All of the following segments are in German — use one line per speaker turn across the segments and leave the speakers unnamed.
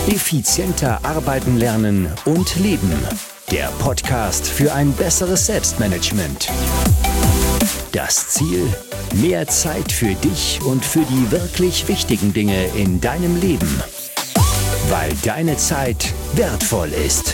Effizienter arbeiten lernen und leben. Der Podcast für ein besseres Selbstmanagement. Das Ziel: mehr Zeit für dich und für die wirklich wichtigen Dinge in deinem Leben. Weil deine Zeit wertvoll ist.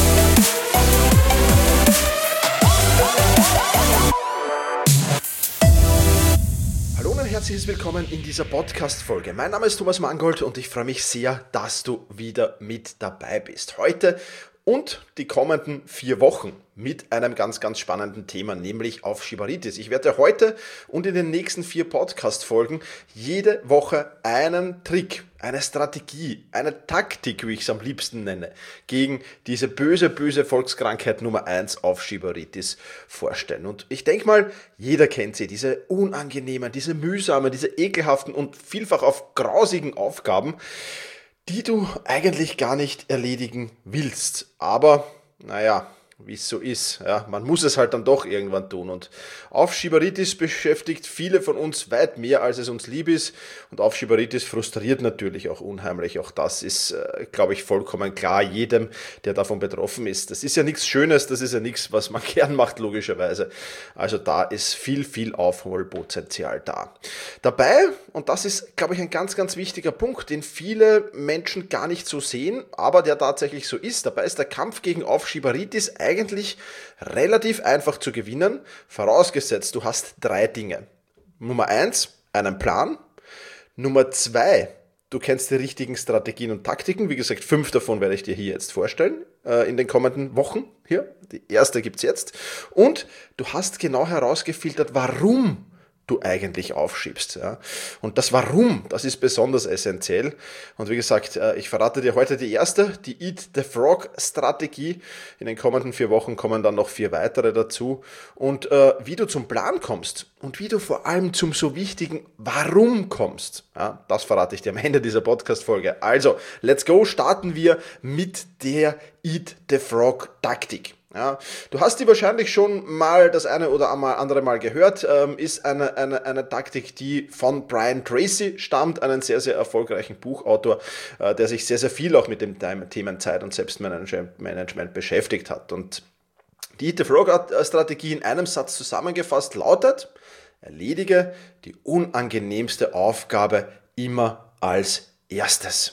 Hallo und herzliches Willkommen in dieser Podcast-Folge. Mein Name ist Thomas Mangold und ich freue mich sehr, dass du wieder mit dabei bist. Heute und die kommenden 4 Wochen mit einem ganz, ganz spannenden Thema, nämlich Aufschieberitis. Ich werde heute und in den nächsten 4 Podcast-Folgen jede Woche einen Trick, eine Strategie, eine Taktik, wie ich es am liebsten nenne, gegen diese böse, böse Volkskrankheit Nummer 1, Aufschieberitis, vorstellen. Und ich denke mal, jeder kennt sie, diese unangenehmen, diese mühsamen, diese ekelhaften und vielfach auch grausigen Aufgaben, die du eigentlich gar nicht erledigen willst. Aber, naja, wie es so ist, ja, man muss es halt dann doch irgendwann tun. Und Aufschieberitis beschäftigt viele von uns weit mehr, als es uns lieb ist. Und Aufschieberitis frustriert natürlich auch unheimlich. Auch das ist, glaube ich, vollkommen klar jedem, der davon betroffen ist. Das ist ja nichts Schönes, das ist ja nichts, was man gern macht, logischerweise. Also da ist viel, viel Aufholpotenzial da. Dabei, und das ist, glaube ich, ein ganz, ganz wichtiger Punkt, den viele Menschen gar nicht so sehen, aber der tatsächlich so ist. Dabei ist der Kampf gegen Aufschieberitis eigentlich relativ einfach zu gewinnen, vorausgesetzt, du hast 3 Dinge. Nummer 1, einen Plan. Nummer 2, du kennst die richtigen Strategien und Taktiken. Wie gesagt, 5 davon werde ich dir hier jetzt vorstellen, in den kommenden Wochen. Hier, die erste gibt es jetzt. Und du hast genau herausgefiltert, warum du eigentlich aufschiebst. Ja. Und das Warum, das ist besonders essentiell. Und wie gesagt, ich verrate dir heute die erste, die Eat the Frog Strategie. In den kommenden 4 Wochen kommen dann noch 4 weitere dazu. Und wie du zum Plan kommst und wie du vor allem zum so wichtigen Warum kommst, ja, das verrate ich dir am Ende dieser Podcast-Folge. Also, let's go, starten wir mit der Eat the Frog Taktik. Ja, du hast die wahrscheinlich schon mal das eine oder andere Mal gehört, ist eine Taktik, die von Brian Tracy stammt, einen sehr, sehr erfolgreichen Buchautor, der sich sehr, sehr viel auch mit dem Themen Zeit- und Selbstmanagement beschäftigt hat. Und die Eat the Frog-Strategie in einem Satz zusammengefasst lautet: Erledige die unangenehmste Aufgabe immer als erstes.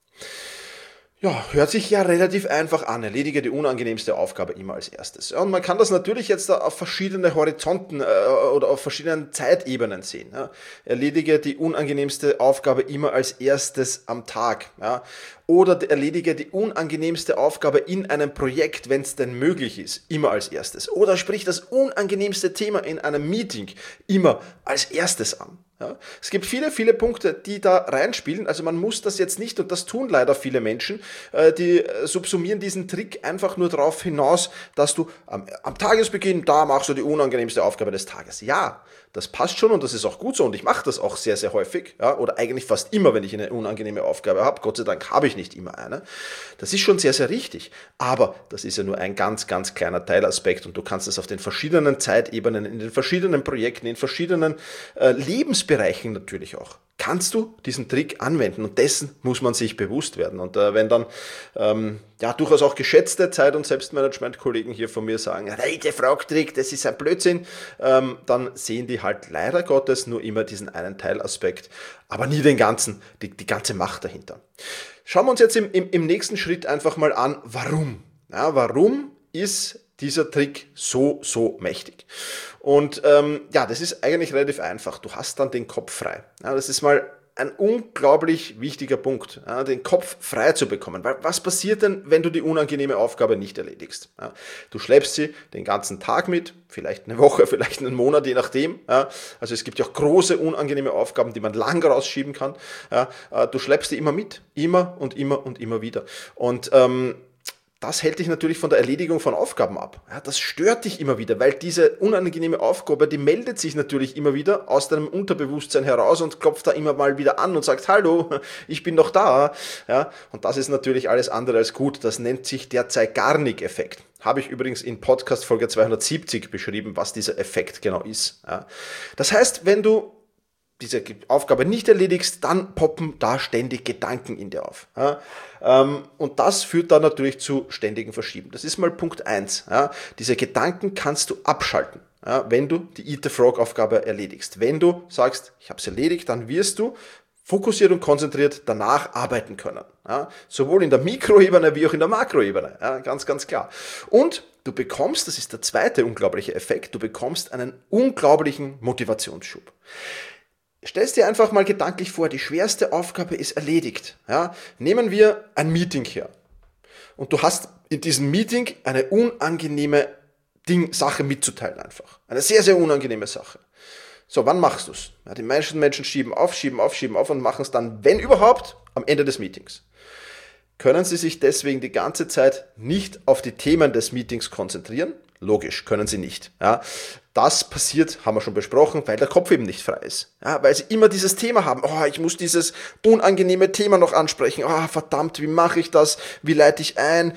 Ja, hört sich ja relativ einfach an. Erledige die unangenehmste Aufgabe immer als erstes. Ja, und man kann das natürlich jetzt auf verschiedene Horizonten oder auf verschiedenen Zeitebenen sehen. Ja. Erledige die unangenehmste Aufgabe immer als erstes am Tag. Ja. Oder erledige die unangenehmste Aufgabe in einem Projekt, wenn es denn möglich ist, immer als erstes. Oder sprich das unangenehmste Thema in einem Meeting immer als erstes an. Ja, es gibt viele, viele Punkte, die da reinspielen. Also man muss das jetzt nicht, und das tun leider viele Menschen, die subsumieren diesen Trick einfach nur darauf hinaus, dass du am Tagesbeginn, da machst du die unangenehmste Aufgabe des Tages. Ja, das passt schon und das ist auch gut so und ich mache das auch sehr, sehr häufig, ja, oder eigentlich fast immer, wenn ich eine unangenehme Aufgabe habe. Gott sei Dank habe ich nicht immer eine. Das ist schon sehr, sehr richtig, aber das ist ja nur ein ganz, ganz kleiner Teilaspekt und du kannst es auf den verschiedenen Zeitebenen, in den verschiedenen Projekten, in verschiedenen Lebensbereichen natürlich auch, kannst du diesen Trick anwenden und dessen muss man sich bewusst werden. Und wenn dann durchaus auch geschätzte Zeit- und Selbstmanagement-Kollegen hier von mir sagen, hey, der Frog-Trick, das ist ein Blödsinn, dann sehen die halt leider Gottes nur immer diesen einen Teilaspekt, aber nie den ganzen, die ganze Macht dahinter. Schauen wir uns jetzt im nächsten Schritt einfach mal an, warum. Ja, warum ist dieser Trick so mächtig? Und das ist eigentlich relativ einfach. Du hast dann den Kopf frei. Ja, das ist mal ein unglaublich wichtiger Punkt, ja, den Kopf frei zu bekommen. Weil was passiert denn, wenn du die unangenehme Aufgabe nicht erledigst? Ja, du schleppst sie den ganzen Tag mit, vielleicht eine Woche, vielleicht einen Monat, je nachdem. Ja, also es gibt ja auch große unangenehme Aufgaben, die man lang rausschieben kann. Ja, du schleppst die immer mit, immer und immer und immer wieder. Und das hält dich natürlich von der Erledigung von Aufgaben ab. Ja, das stört dich immer wieder, weil diese unangenehme Aufgabe, die meldet sich natürlich immer wieder aus deinem Unterbewusstsein heraus und klopft da immer mal wieder an und sagt, hallo, ich bin doch da. Ja, und das ist natürlich alles andere als gut. Das nennt sich der Zeigarnik-Effekt. Habe ich übrigens in Podcast Folge 270 beschrieben, was dieser Effekt genau ist. Ja. Das heißt, wenn du diese Aufgabe nicht erledigst, dann poppen da ständig Gedanken in dir auf. Ja? Und das führt dann natürlich zu ständigen Verschieben. Das ist mal Punkt 1. Ja? Diese Gedanken kannst du abschalten, ja, wenn du die Eat the Frog-Aufgabe erledigst. Wenn du sagst, ich habe es erledigt, dann wirst du fokussiert und konzentriert danach arbeiten können. Ja, sowohl in der Mikroebene wie auch in der Makroebene. Ja, ganz, ganz klar. Und du bekommst, das ist der zweite unglaubliche Effekt, du bekommst einen unglaublichen Motivationsschub. Stellst dir einfach mal gedanklich vor, die schwerste Aufgabe ist erledigt. Ja, nehmen wir ein Meeting her. Und du hast in diesem Meeting eine unangenehme Sache mitzuteilen einfach. Eine sehr, sehr unangenehme Sache. So, wann machst du es? Ja, die Menschen schieben auf und machen es dann, wenn überhaupt, am Ende des Meetings. Können sie sich deswegen die ganze Zeit nicht auf die Themen des Meetings konzentrieren? Logisch, können sie nicht. Ja, das passiert, haben wir schon besprochen, weil der Kopf eben nicht frei ist. Ja, weil sie immer dieses Thema haben. Oh, ich muss dieses unangenehme Thema noch ansprechen. Oh, verdammt, wie mache ich das? Wie leite ich ein?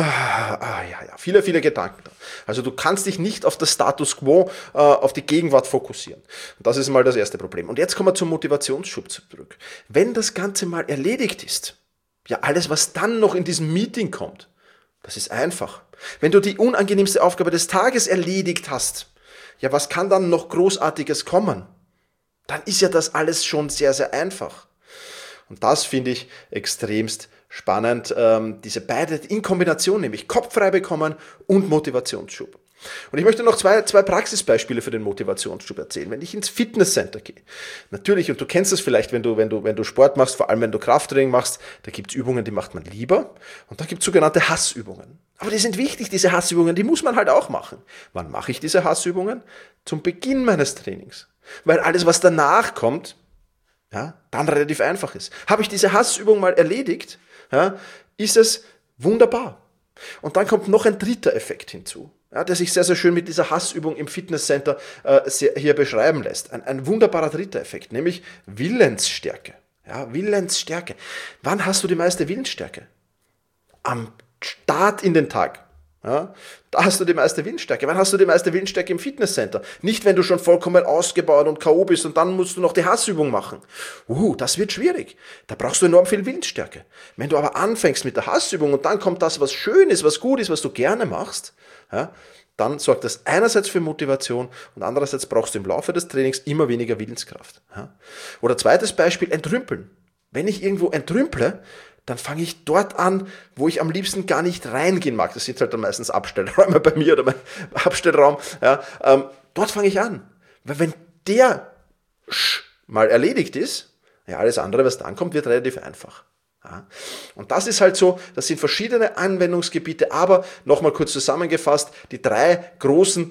Viele, viele Gedanken. Also du kannst dich nicht auf das Status Quo, auf die Gegenwart fokussieren. Und das ist mal das erste Problem. Und jetzt kommen wir zum Motivationsschub zurück. Wenn das Ganze mal erledigt ist, ja, alles, was dann noch in diesem Meeting kommt, das ist einfach. Wenn du die unangenehmste Aufgabe des Tages erledigt hast, ja, was kann dann noch Großartiges kommen? Dann ist ja das alles schon sehr, sehr einfach. Und das finde ich extremst spannend, diese beide in Kombination, nämlich Kopf frei bekommen und Motivationsschub. Und ich möchte noch zwei Praxisbeispiele für den Motivationsschub erzählen. Wenn ich ins Fitnesscenter gehe, natürlich, und du kennst es vielleicht, wenn du Sport machst, vor allem wenn du Krafttraining machst, da gibt es Übungen, die macht man lieber, und da gibt es sogenannte Hassübungen. Aber die sind wichtig, diese Hassübungen, die muss man halt auch machen. Wann mache ich diese Hassübungen? Zum Beginn meines Trainings. Weil alles, was danach kommt, ja, dann relativ einfach ist. Habe ich diese Hassübung mal erledigt, ja, ist es wunderbar. Und dann kommt noch ein dritter Effekt hinzu, ja, der sich sehr, sehr schön mit dieser Hassübung im Fitnesscenter hier beschreiben lässt. Ein wunderbarer dritter Effekt, nämlich Willensstärke. Ja, Willensstärke. Wann hast du die meiste Willensstärke? Am Start in den Tag. Ja, da hast du die meiste Willensstärke. Wann hast du die meiste Willensstärke im Fitnesscenter? Nicht, wenn du schon vollkommen ausgebaut und K.O. bist und dann musst du noch die Hassübung machen. Das wird schwierig. Da brauchst du enorm viel Willensstärke. Wenn du aber anfängst mit der Hassübung und dann kommt das, was schön ist, was gut ist, was du gerne machst, ja, dann sorgt das einerseits für Motivation und andererseits brauchst du im Laufe des Trainings immer weniger Willenskraft. Ja. Oder zweites Beispiel, Entrümpeln. Wenn ich irgendwo entrümple, dann fange ich dort an, wo ich am liebsten gar nicht reingehen mag. Das sind halt dann meistens Abstellräume bei mir oder mein Abstellraum. Ja, dort fange ich an. Weil wenn der mal erledigt ist, ja, alles andere, was dann kommt, wird relativ einfach. Ja. Und das ist halt so, das sind verschiedene Anwendungsgebiete, aber nochmal kurz zusammengefasst, die drei großen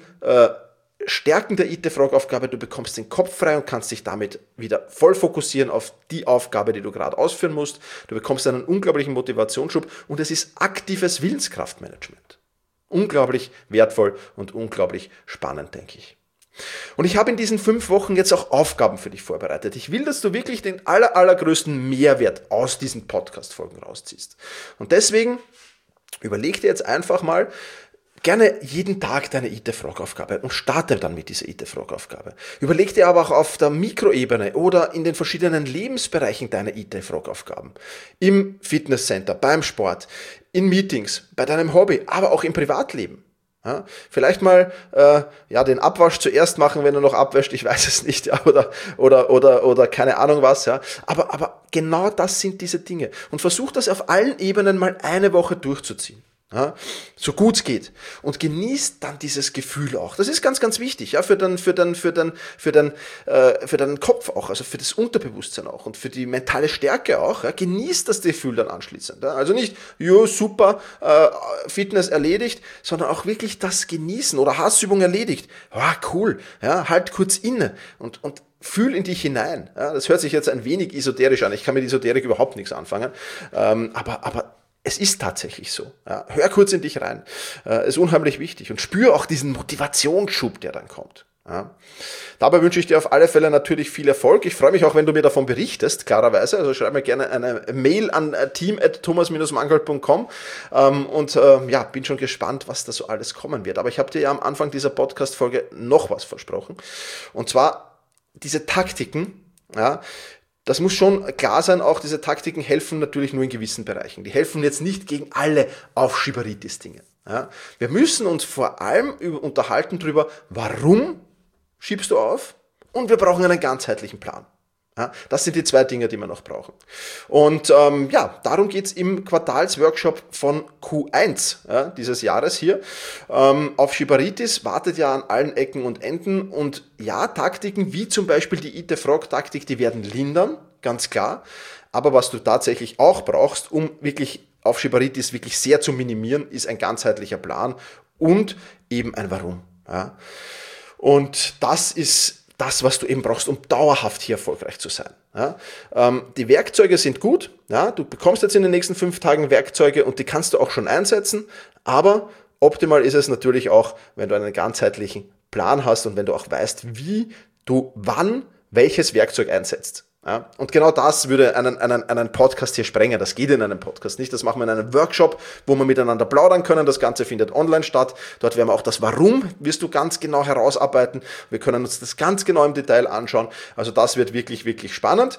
Stärken der Eat the Frog-Aufgabe: Du bekommst den Kopf frei und kannst dich damit wieder voll fokussieren auf die Aufgabe, die du gerade ausführen musst. Du bekommst einen unglaublichen Motivationsschub und es ist aktives Willenskraftmanagement. Unglaublich wertvoll und unglaublich spannend, denke ich. Und ich habe in diesen 5 Wochen jetzt auch Aufgaben für dich vorbereitet. Ich will, dass du wirklich den allergrößten Mehrwert aus diesen Podcast-Folgen rausziehst. Und deswegen überleg dir jetzt einfach mal, gerne jeden Tag deine Eat the Frog-Aufgabe und starte dann mit dieser Eat the Frog-Aufgabe. Überleg dir aber auch auf der Mikroebene oder in den verschiedenen Lebensbereichen deine Eat the Frog-Aufgaben. Im Fitnesscenter, beim Sport, in Meetings, bei deinem Hobby, aber auch im Privatleben. Ja, vielleicht mal den Abwasch zuerst machen, wenn du noch abwäscht, ich weiß es nicht, ja, oder keine Ahnung was. Ja. Aber genau das sind diese Dinge. Und versuch das auf allen Ebenen mal eine Woche durchzuziehen. Ja, so gut es geht. Und genießt dann dieses Gefühl auch. Das ist ganz, ganz wichtig, ja, für deinen Kopf auch, also für das Unterbewusstsein auch und für die mentale Stärke auch. Ja. Genießt das Gefühl dann anschließend. Ja. Also nicht, super, Fitness erledigt, sondern auch wirklich das Genießen oder Hassübung erledigt. Cool, ja, halt kurz inne und fühl in dich hinein. Ja. Das hört sich jetzt ein wenig esoterisch an. Ich kann mit Esoterik überhaupt nichts anfangen, aber es ist tatsächlich so. Ja, hör kurz in dich rein. Ist unheimlich wichtig. Und spür auch diesen Motivationsschub, der dann kommt. Ja. Dabei wünsche ich dir auf alle Fälle natürlich viel Erfolg. Ich freue mich auch, wenn du mir davon berichtest, klarerweise. Also schreib mir gerne eine Mail an team@thomas-mangold.com bin schon gespannt, was da so alles kommen wird. Aber ich habe dir ja am Anfang dieser Podcast-Folge noch was versprochen. Und zwar diese Taktiken, Ja, das muss schon klar sein, auch diese Taktiken helfen natürlich nur in gewissen Bereichen. Die helfen jetzt nicht gegen alle Aufschieberitis-Dinge. Ja, wir müssen uns vor allem unterhalten darüber, warum schiebst du auf, und wir brauchen einen ganzheitlichen Plan. Ja, das sind die 2 Dinge, die wir noch brauchen. Und darum geht's im Quartalsworkshop von Q1 dieses Jahres hier. Aufschieberitis wartet ja an allen Ecken und Enden, und ja, Taktiken wie zum Beispiel die Eat the Frog-Taktik, die werden lindern, ganz klar. Aber was du tatsächlich auch brauchst, um wirklich Aufschieberitis wirklich sehr zu minimieren, ist ein ganzheitlicher Plan und eben ein Warum. Ja. Und das ist das, was du eben brauchst, um dauerhaft hier erfolgreich zu sein. Ja, die Werkzeuge sind gut. Ja, du bekommst jetzt in den nächsten 5 Tagen Werkzeuge, und die kannst du auch schon einsetzen. Aber optimal ist es natürlich auch, wenn du einen ganzheitlichen Plan hast und wenn du auch weißt, wie du wann welches Werkzeug einsetzt. Ja, und genau das würde einen Podcast hier sprengen. Das geht in einem Podcast nicht. Das machen wir in einem Workshop, wo wir miteinander plaudern können. Das Ganze findet online statt. Dort werden wir auch das Warum, wirst du ganz genau herausarbeiten. Wir können uns das ganz genau im Detail anschauen. Also das wird wirklich, wirklich spannend.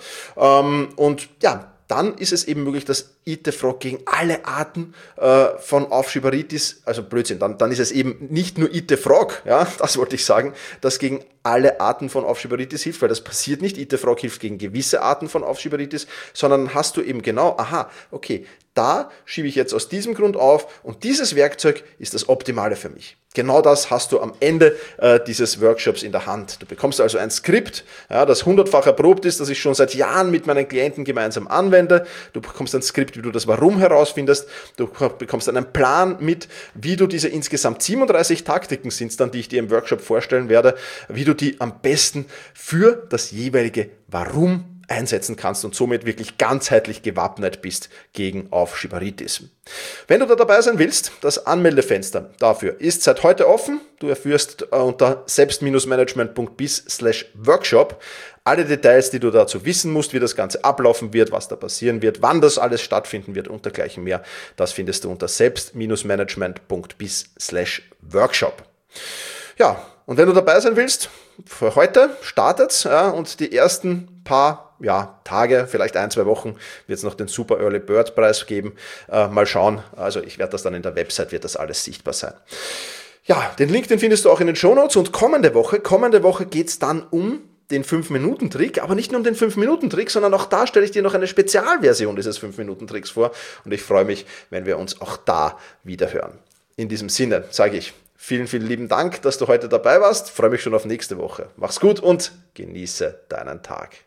Und ja, dann ist es eben möglich, dass Eat the Frog gegen alle Arten von Aufschieberitis, also Blödsinn, dann ist es eben nicht nur Eat the Frog, ja, das wollte ich sagen, das gegen alle Arten von Aufschieberitis hilft, weil das passiert nicht. Eat the Frog hilft gegen gewisse Arten von Aufschieberitis, sondern hast du eben genau, aha, okay, da schiebe ich jetzt aus diesem Grund auf, und dieses Werkzeug ist das Optimale für mich. Genau das hast du am Ende dieses Workshops in der Hand. Du bekommst also ein Skript, ja, das 100-fach erprobt ist, das ich schon seit Jahren mit meinen Klienten gemeinsam anwende. Du bekommst ein Skript, wie du das Warum herausfindest. Du bekommst einen Plan mit, wie du diese insgesamt 37 Taktiken sind dann, die ich dir im Workshop vorstellen werde, wie du die am besten für das jeweilige Warum einsetzen kannst und somit wirklich ganzheitlich gewappnet bist gegen Aufschieberitis. Wenn du da dabei sein willst, das Anmeldefenster dafür ist seit heute offen. Du erfährst unter selbst-management.biz/Workshop alle Details, die du dazu wissen musst, wie das Ganze ablaufen wird, was da passieren wird, wann das alles stattfinden wird und dergleichen mehr. Das findest du unter selbst-management.biz/Workshop. Ja, und wenn du dabei sein willst, für heute startet's, ja, und die ersten paar Tage, vielleicht 1-2 Wochen, wird es noch den Super Early Bird Preis geben. Mal schauen, also ich werde das dann in der Website, wird das alles sichtbar sein. Ja, den Link, den findest du auch in den Shownotes, und kommende Woche geht's dann um den 5-Minuten-Trick, aber nicht nur um den 5-Minuten-Trick, sondern auch da stelle ich dir noch eine Spezialversion dieses 5-Minuten-Tricks vor, und ich freue mich, wenn wir uns auch da wieder hören. In diesem Sinne sage ich vielen, vielen lieben Dank, dass du heute dabei warst. Ich freue mich schon auf nächste Woche. Mach's gut und genieße deinen Tag.